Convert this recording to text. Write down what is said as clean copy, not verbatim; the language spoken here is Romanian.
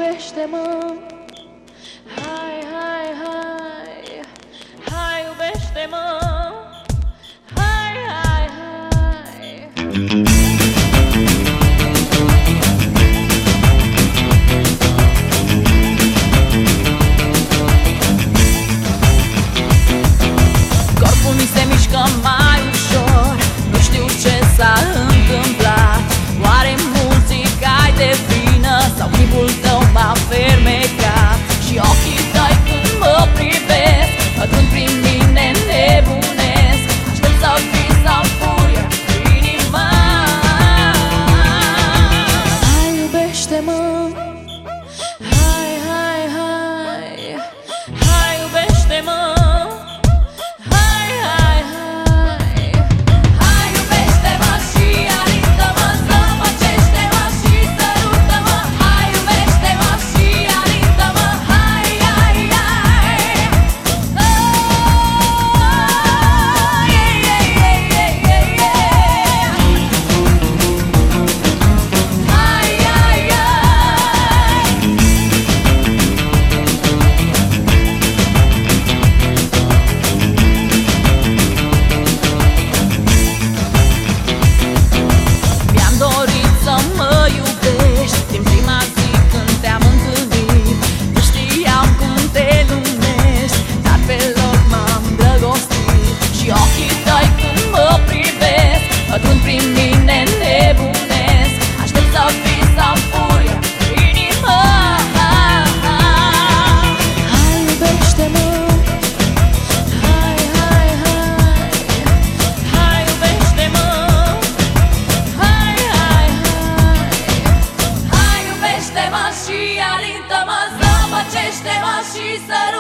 iubește-mă. Hai, hai, hai, hai, iubește-mă. Hai, hai, hai. Corpul mi se mișcă mai ușor, nu știu ce s-a întâmplat. Oare muzica-i de vină sau chipul tău m-a fermecat? Și ochii tăi când mă privesc, atunci prin mine nebunesc. Aștept să fii sau furia inima. Hai, iubește-mă. Hai, hai, hai, hai, iubește-mă. Atunci prin mine nebunesc. Aștept să fii sau furia inima. Hai, iubește-mă. Hai, hai, hai, hai, iubește-mă. Hai, hai, hai, hai, iubește-mă și alintă-mă, zăpăcește-mă și să